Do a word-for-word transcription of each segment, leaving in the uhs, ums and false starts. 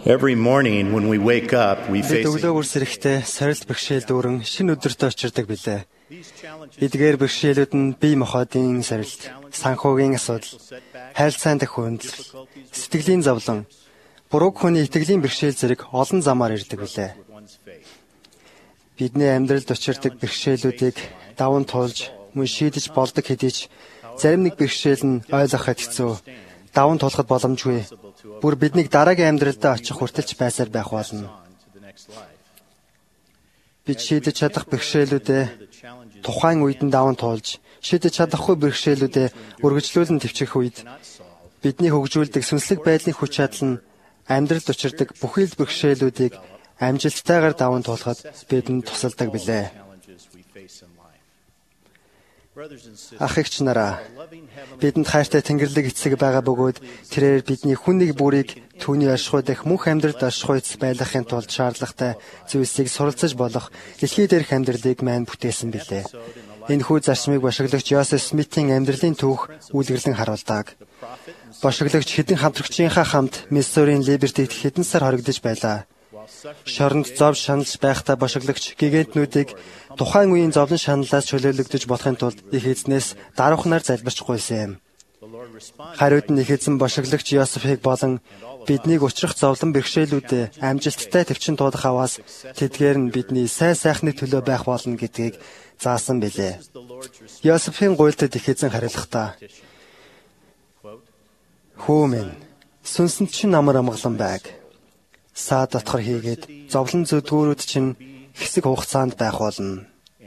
Every morning when we wake up, we face Өглөө үрс эрэхтэй сорилт бэрхшээл дүүрэн шинэ өдөртөө очирдаг билээ. Эдгээр бэрхшээлүүд нь бие махбодын сорилт, санхүүгийн асуудал, хайрцаан дэх хүндлэл, сэтгэлийн зовлон, буруу хүний итгэлийн бэрхшээл зэрэг олон замаар ирдэг билээ. Бидний амьдралд учирдаг бэрхшээлүүдийг даван туулж, мөн шийдэж болдог хэдий ч зарим нэг бэрхшээл нь ойлгоход хэцүү, даван туулахад боломжгүй. Бүр биднийг дараагийн амьдралдаа очих хүртэлч байсаар байх болно. Бид шийдэж чадах бэрхшээлүүдээ тухайн үед нь даван туулж, шийдэж чадахгүй бэрхшээлүүдээ үргэлжлүүлэн төвчих үед бидний хөгжүүлдэг сүнслэг байдлын хүч чадал нь амьдралд учирдаг бүхий л бэрхшээлүүдийг амжилттайгаар даван туулахад бидэнд тусалдаг билээ. Ах эгч нараа, бидэнд хайртай Тэнгэрлэг эцэг байгаа бөгөөд тэрээр бидний хүн нэг бүрийг түүний оршихуй дэх мөнх амьдралд оршихуйц байлгахын тулд шаардлагатай зүйлсийг суралцаж болох дэлхий дээрх амьдралыг маань бүтээсэн билээ. Энэхүү зарчмыг бошиглагч Йосеф Смитийн амьдралын түүх үйлгэрлэн харуулдаг. Бошиглагч хэдэн хамтрагчийнхаа хамт Миссурийн Либертид хэдэн сар хоригдож байлаа. Шоронд зов шаналж байхдаа бошиглагч гигантнүүдийг тухайн үеийн зовлон шаналлаас чөлөөлөгдөж болохын тулд их эзнээс даруйхнаар залбирч гуйсан юм. Хариуд нь их эзэн бошиглагч Йосефийг болон биднийг учрах зовлон бэрхшээлүүдэд амжилттай төвчин туулах аваас тэдгээр нь бидний сайн сайхны төлөө байх болно гэдгийг заасан билээ. Йосефийн гуйлтад их эзэн хариулахдаа: "Хүү минь, сүнсэнд чинь амар амгалан байг. Саа дотор хийгээд зовлон зүдгүүрүүд чинь хэсэг хугацаанд байх болно.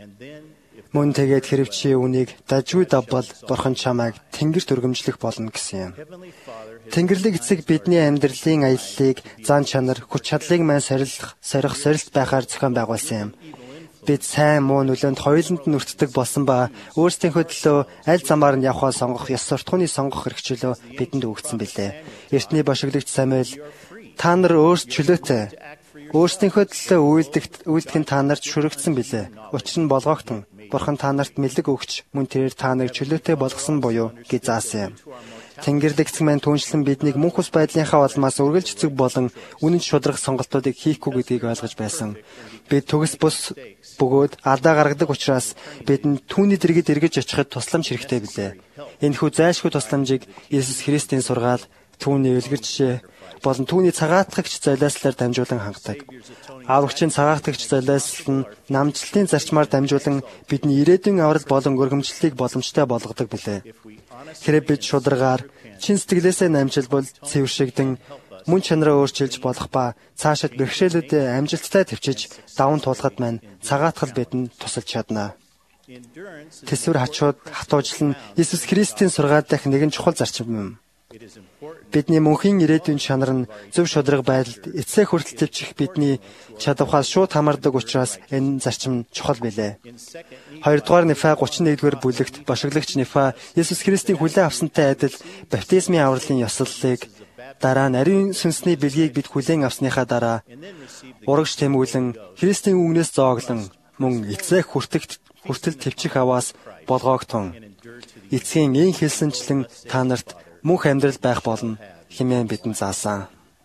Мөн тэгээд хэрв чи үнийг дажгүй давбал Бурхан чамайг тэнгэрт өргөмжлөх болно" гэсэн юм. Тэнгэрлэг эцэг бидний амьдралын аяллыг зан чанар, хүч чадлыг маань сорилох, сорих сорилт байхаар зохион байгуулсан юм. Бид сайн муу нөлөөнд хоёуланд нь өртдөг болсон ба өөрсдийнхөө төлөө аль замаар нь явхаа сонгох ёс суртахууны сонгох хэрэгчлөө бидэнд өгсөн билээ. Эртний бошиглагч Самуэль: "Та нар өөрсд чөлөөтэй. Өөрсдийнхөө төлөө үйлдэх үйлдэх нь та нарт шүрэгдсэн билээ. Учир нь болгоогтон. Бурхан та нарт мэлэг өгч мөн тэрээр та нарыг чөлөөтэй болгосон буюу" гэж заасан юм. Тэнгэрлэг эцэг маань түншлэн биднийг мөнх ус байдлынхаа улмаас үргэлж эцэг болон үнэн шударга сонголтуудыг хийхгүй гэдгийг ойлгож байсан. Бид төгс бус бөгөөд алдаа гаргадаг учраас бидэнд түүний дэргэд эргэж очиход тусламж хэрэгтэй билээ. Энэхүү зайлшгүй тусламжийг Иесус Христийн сургаал, түүний үлгэр жишээ болон түүний цагаатгагч золиослоор дамжуулан хангадаг. Аврагчийн цагаатгагч золиослол нь намжлалтын зарчмаар дамжуулан бидний ирээдүйн аврал болон өргөмжлөлийг боломжтой болгодог билээ. Хэрэг бид шударгаар чин сэтгэлээсээ намжилбал цэвэршигдэн мөн чанараа өөрчилж болох ба цаашид бэрхшээлүүдэд амжилттай төвчиж даван туулахад маань цагаатгал бидэнд тусалж чадна. Тэсвэр хачууд хатуужлан Иесус Христийн сургаал дэх нэгэн чухал зарчим юм. Бидний мөнхийн ирээдүйн чанар нь зөв шударга байдалд эцсээ хүртэл төвчих бидний чадвархаас шууд хамаардаг учраас энэ зарчим чухал билээ. Хоёрдугаар Нефа гучин нэгдүгээр бүлэгт бошиглагч Нефа Иесус Христийн хүлээн авсантай адил баптизмын авралын ёслолыг, дараа нь ариун сүнсний бэлгийг бид хүлээн авсныхаа дараа урагш тэмүүлэн Христийн үгнээс зооглон мөн эцсээ хүртэгт хүртэл төвчих аваас болгоогтон. Эцгийн ийн хэлсэнчлэн та нарт мөнх амьдрал байх болно хэмээн бидэнд заасан.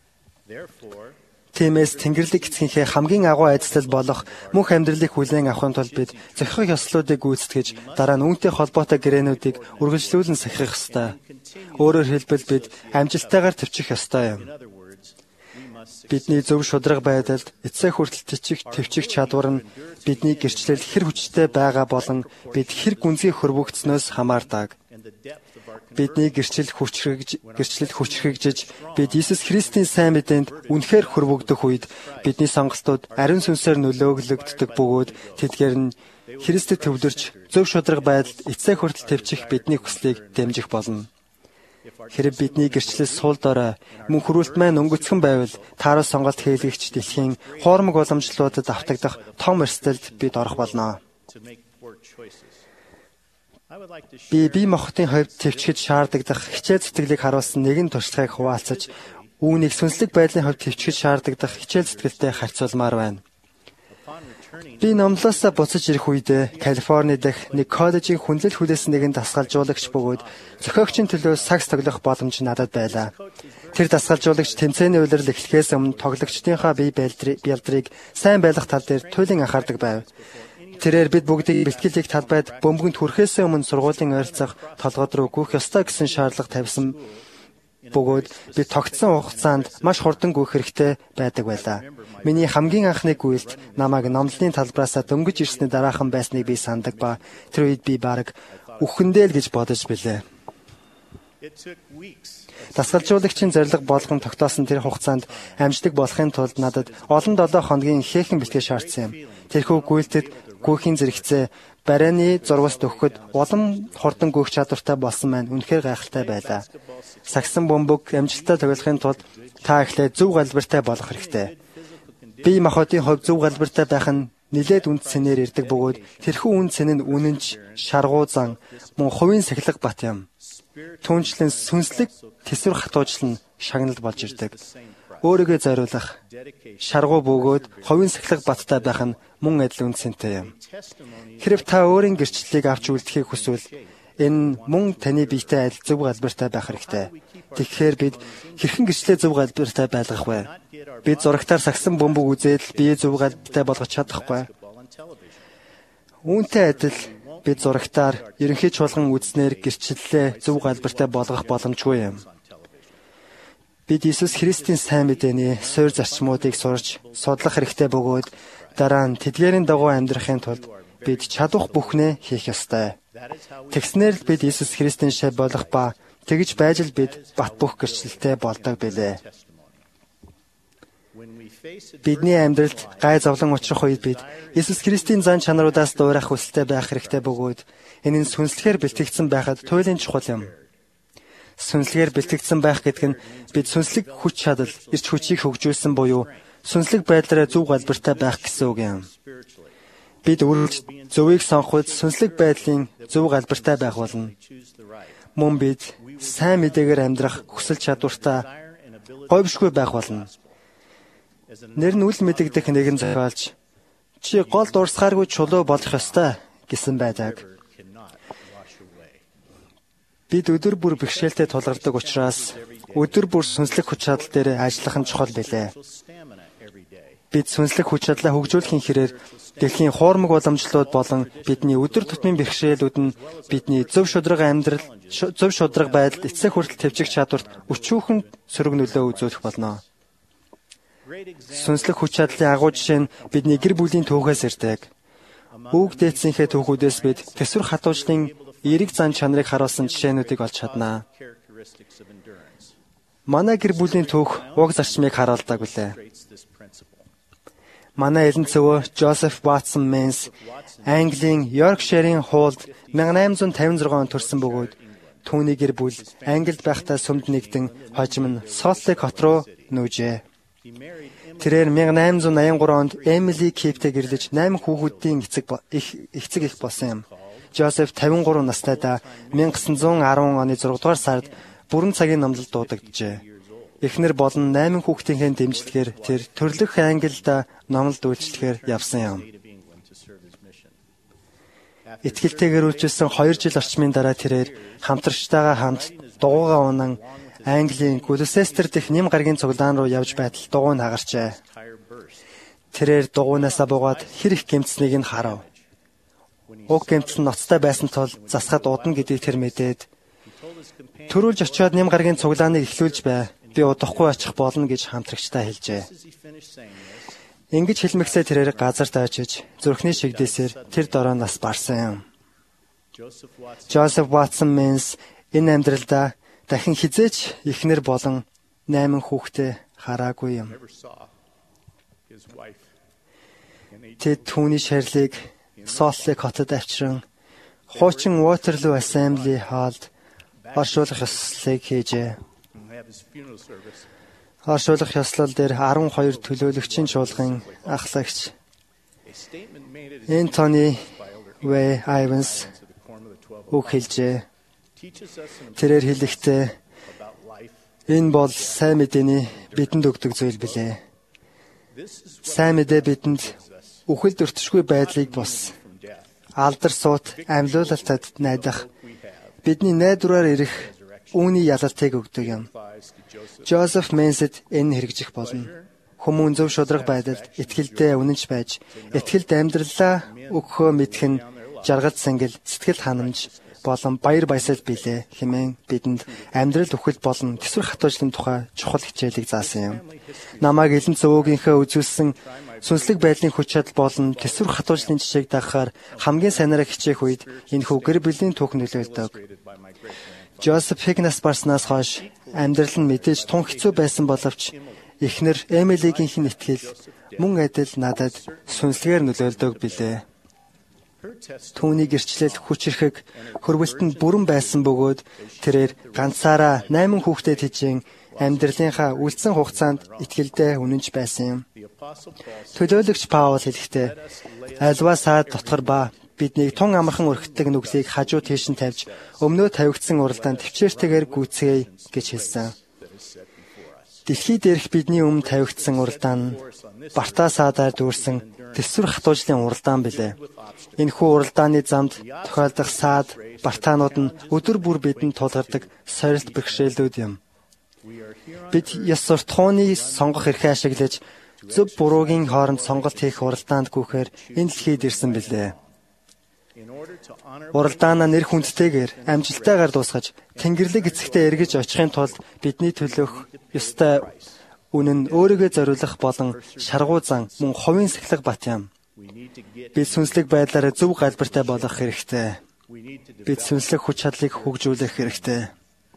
Тиймээс Тэнгэрлэг эцгийнхээ хамгийн агуу айдас болох мөнх амьдралыг хүлээн авахын тулд бид зохих ёслолуудыг гүйцэтгэж дараа нь үүнтэй холбоотой гэрээнүүдийг үргэлжлүүлэн сахих ёстой. Өөрөөр хэлбэл бид амжилттайгаар төвчих ёстой юм. Бидний зөв шударга байдалд эцсээ хүртэл төвчих төвчих чадвар нь бидний гэрчлэл хэр хүчтэй байгаа болон бид хэр гүнзгий хөрвөгдснөөс хамаардаг. Бидний гэрчлэл хүчрэгж гэрчлэл хүчрэгжиж бид Иесус Христийн сайн мэдээнд үнэхээр хөрвөгдөх үед бидний сонголтууд ариун сүнсээр нөлөөлөгддөг бөгөөд тэдгээр нь Христэд төвлөрч зөв шударга байдалд эцсээ хүртэл төвчих бидний хүслийг дэмжих болно. Хэрэг бидний гэрчлэл суул дорой мөн хөрвөлт маань өнгөцгөн байвал тааруу сонголт хийлгэгч дэлхийн хоормог уламжлалуудад автагдах том эрсдэлд бид орох болно. Би бие махбодын хувьд төвчгөж шаардагдах хичээл сэтгэлийг харуулсан нэгэн туршлагыг хуваалцаж, үүнийг сүнслэг байдлын хувьд төвчгөж шаардагдах хичээл сэтгэлтэй харьцуулмаар байна. Би номлолоосоо буцаж ирэх үедээ Калифорни дэх нэг коллежийн хүнлэл хүлээсэн нэгэн дасгалжуулагч бөгөөд зохиогчийн төлөө сакс тоглох боломж надад байлаа. Тэр дасгалжуулагч тэмцээний улирал эхлэхээс өмнө тоглогчдынхаа бие бэлдрийг сайн байлгах тал дээр туйлын анхаардаг байв. Тэрээр бид бүгдийг бэлтгэлийг талбайд бөмбөгөнд хүрэхээс өмнө сургуулийн ойролцоох толгойд руу гүйх ёстой гэсэн шаардлага тавьсан бөгөөд би тогтсон хугацаанд маш хурдан гүйх хэрэгтэй байдаг байлаа. Миний хамгийн анхны гүйлт намайг номлолын талбараасаа дөнгөж ирсний дараахан байсныг би сандаг ба тэр үед би бараг үхэндээ л гэж бодож билээ. Дасгалжуулагчийн зорилго болгон тогтоосон тэр хугацаанд амждаг болохын тулд надад олон долоо хоногийн ихээхэн бэлтгэл шаардсан юм. Тэрхүү гүйлтэд гүйхийн зэрэгцээ барианы зургаас төгөхөд улам хурдан гүйх чадвартай болсон маань үнэхээр гайхалтай байлаа. Сагсан бөмбөг амжилттай тоглохын тулд та эхлээд зөв галбиртай болох хэрэгтэй. Бие махбодын хувьд зөв галбиртай байх нь нэлээд үнд цэнээр ирдэг бөгөөд тэрхүү үнд цэн нь үнэнч, шаргуу зан, мөн хувийн сахилга бат юм. Түүнчлэн сүнслэг тэсвэр хатуужлан шагнал болж ирдэг. Өөрийгөө зориулах, шаргуу бөгөөд хувийн сахилга баттай байх нь мөн адил үнд цэнтэй юм. Хэрв та өөрийн гэрчлэлийг авч үлдэхийг хүсвэл энэ мөн таны биетэй адил зөв галбиртай байх хэрэгтэй. Тэгэхээр бид хэрхэн гэрчлэлээ зөв галбиртай байлгах вэ? Бид зурагтаар сагсан бөмбөг үзээд бие зөв галбиртай болгож чадахгүй. Үүнтэй адил бид зурагтаар ерөнхий чуулган үзнээр гэрчлэлээ зөв галбиртай болгох боломжгүй юм. Бид Иесус Христийн сайн мэдээний суурь зарчмуудыг сурч судлах хэрэгтэй бөгөөд дараа нь тэдгээрийн дагуу амьдрахын тулд бид чадвах бүхнээ хийх ёстой. Тэгснээр л бид Иесус Христийн шав болох ба тэгж байж л бид бат бөх гэрчлэлтэй болдог билээ. Бидний амьдралд гай зовлон учрах үед бид Иесус Христийн зан чанаруудаас дуурайх хүсэлтэй байх хэрэгтэй бөгөөд энэ нь сүнслэгээр бэлтгэгдсэн байхад туйлын чухал юм. Сүнслэгээр бэлтгэгдсэн байх гэдэг нь бид сүнслэг хүч чадал, эрч хүчийг хөгжүүлсэн буюу сүнслэг байдлаараа зөв галбиртай байх гэсэн үг юм. Бид үргэлж зөвийг сонгоход сүнслэг байдлын зөв галбиртай байх болно. Мөн бид сайн мэдээгээр амьдрах хүсэл чадвартай говьшгүй байх болно. Нэр нь үл мэдэгдэх нэгэн зохиолч чи гол дурсгааргүй чулуу болох ёстой гэсэн байдаг. Бид өдөр бүр бэрхшээлтэй тулгардаг учраас өдөр бүр сүнслэг хүч чадал дээр ажиллах нь чухал билээ. Бид сүнслэг хүч чадлаа хөгжүүлэхийн хэрээр дэлхийн хоормог уламжлалууд болон бидний өдөр тутмын бэрхшээлүүд нь бидний зөв шударга амьдрал, зөв шударга байдалд эцэг хүртэл төвчих чадварт өчүүхэн сөрөг нөлөө үзүүлэх болно. Сүнслэг хүч чадлын агуу жишээ нь бидний гэр бүлийн түүхээс ирдэг. Үг дээдсийнхээ түүхүүдээс бид тэсвэр хатуужлын эерэг зан чанарыг харуулсан жишээнүүдийг олж чаднаа. Манай гэр бүлийн түүх уг зарчмыг харуулдаг билээ. Манай элен цөвөө Жозеф Ватсон Менс Английн Йоркширийн хуулд мянга найман зуун тавин зургаан онд төрсэн бөгөөд түүний гэр бүл Англид байхдаа сүмд нэгдэн хожим нь Солт-Лейк хот руу нүүжээ. Тэрээр мянга найман зуун аян гурван онд Эмили Киптэй гэрлэж найман хүүхдүүдийн эцэг эцэг их болсон юм. Жозеф тавин гурав настайдаа мянга гэсэн зуун арван оны зургаадугаар сард бүрэн цагийн номлолд дуудагджээ. Эхнэр болон найман хүүхдийнхээ дэмжлэгээр тэр төрлөх Англид номлолд үйлчлэхээр явсан юм. Итгэлтэйгээр үйлчилсэн хоёр жил орчмын дараа тэрээр хамтрагчтайгаа хамт дугуйгаа унан Английн Гөлөсестер дэх нэм гарагийн цуглаан руу явж байтал дугуйг хагарчээ. Тэрээр дугуйнаасаа буугаад хэр их гэмтснийг нь харав. Уг гэмтэл нь ноцтой байсан тул засахад удна гэдгийг тэр мэдээд төрүүлж очиод нэм гарагийн цуглааныг эхлүүлж бай. Би удахгүй очих болно гэж хамтрагчтай хэлжээ. Ингэж хэлмэгсээ тэрээр газар таачиж зүрхний шигдээсээр тэр дорооноос барсан юм. Жозеф Ватсон Менс энэ амьдралдаа дахин хизээч эхнэр болон найман хүүхдээ хараагүй юм. Тэд түүний шарилыг Солт-Лейк хотод авчран хуучин Waterloo Assembly Hall-д оршуулах ёслолыг хийжээ. Оршуулах ёслол дээр арван хоёр төлөөлөгчийн чуулган ахлагч Энтони Вэй Айванс үг хэлжээ. Тэрээр хэлэхдээ энэ бол сайн мэдээний бидэнд өгдөг зүйл билээ. Сайн мэдээ бидэнд үхэлд өртөшгүй байдлыг бус. Алдар суут амьлуулалтад найдах бидний найдвараар ирэх үүний ялалтыг өгдөг юм. Жозеф Менсэд энэ хэрэгжих болно. Хүмүүн зөв шударга байдалд итгэлдээ үнэнч байж, итгэлд амьдралаа өгөхөө мэдэх нь жаргал сэнгэл, сэтгэл ханамж болон баяр баясгал билээ хэмээн бидэнд амьдрал үхэл болон тэсвэр хатуужлын тухай чухал хичээлийг заасан юм. Намайг элен цөвөөгийнхөө үзүүлсэн сүнслэг байдлын хүч чадал болон тэсвэр хатуужлын жишээг дагахаар хамгийн сайнараа хичээх үед энэхүү гэр бүлийн түүх нөлөөлдөг. Жозеф Хигнас барснаас хойш амьдрал нь мэдээж тун хэцүү байсан боловч эхнэр Эмилигийнх итгэл мөн адил надад сүнслэгээр нөлөөлдөг билээ. Түүний гэрчлэл хүч ирхэг хөрвөлтөнд бүрэн байсан бөгөөд тэрээр ганцаараа найман хүүхдэд хижин амьдралынхаа үлдсэн хугацаанд итгэлдээ үнэнч байсан юм. Төлөөлөгч Паул хэлэхдээ альва саад дотор ба биднийг тун амархан өргөтдөг нүглийг хажуу тийш нь тавьж өмнөө тавигдсан уралдаанд төвчээртэйгээр гүйцгээе гэж хэлсэн. Дэлхий дээрх бидний өмнө тавигдсан уралдаан нь Барта саадаар дүүрсэн тэсвэр хатуужлын уралдаан билээ. Энэхүү уралдааны замд тохиолдох саад Бартаанууд нь өдөр бүр бидэнд тулгардаг сорилт бэрхшээлүүд юм. Бид ёс суртахууны сонгох эрхээ ашиглаж зөв буруугийн хооронд сонголт хийх уралдаанд гүйхээр энэ дэлхийд ирсэн билээ. Уралдаанаа нэр хүндтэйгээр амжилтайгаар дуусгаж Тэнгэрлэг эцэгтээ эргэж очихын тулд бидний төлөөх ёстой үнэн өөрийгөө зориулах болон шаргуу зан мөн хувийн сахилга бат юм. Бид сүнслэг байдлаараа зөв галбартай болох хэрэгтэй. Бид сүнслэг хүч чадлыг хөгжүүлэх хэрэгтэй.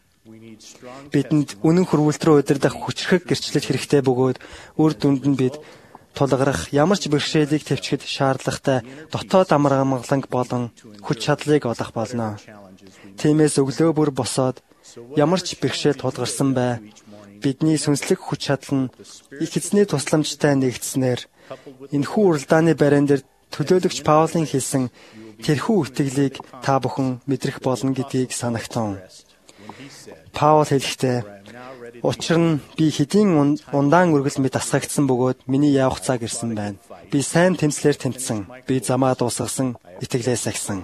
Бидэнд үнэн хөрвүүлт рүү удирдах хүчрхэг гэрчлэл хэрэгтэй бөгөөд үр дүнд нь бид тулгарах ямар ч бэрхшээлийг төвчгөд шаардлагатай дотоод амар амгаланг болон хүч чадлыг олох болно. Тиймээс өглөө бүр босоод ямар ч бэрхшээл тулгарсан бай бидний сүнслэг хүч чадал нь их эзний тусламжтай нэгдснээр энэхүү уралдааны бариан дээр төлөөлөгч Паулын хэлсэн тэрхүү итгэлийг та бүхэн мэдрэх болно гэдгийг санагтун. Паул хэлэхдээ учир нь би хэдийн ундаан үргэл мэд асгагдсан бөгөөд миний явах цаг ирсэн байна. Би сайн тэмцлэр тэмцсэн. Би замаа дуусгасан, итгэлээс агсан.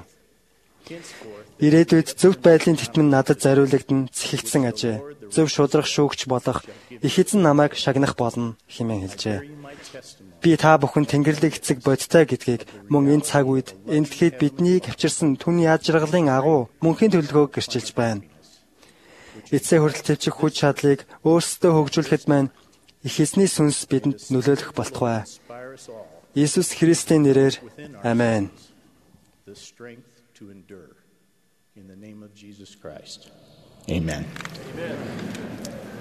Ирээдүйд зөвхт байдлын титмэн надад зориулагдсан цэхэгдсэн ажээ. Зөв шудрах шүүгч болох их эзэн намайг шагнах болно хэмээн хэлжээ. Би та бүхэн Тэнгэрлэг эцэг бодтой гэдгийг мөн энэ цаг үед энэ дэлхийд биднийг авчирсан түүний яд жаргалын агуу мөнхийн төлөвлөгөөг гэрчилж байна. Эцсээ хүртэл төвчих хүч чадлыг өөрсдөө хөгжүүлэхэд маань их эзний сүнс бидэнд нөлөөлөх болтугай. Иесус Христийн нэрээр амен. In the name of Jesus Christ. Amen. Amen.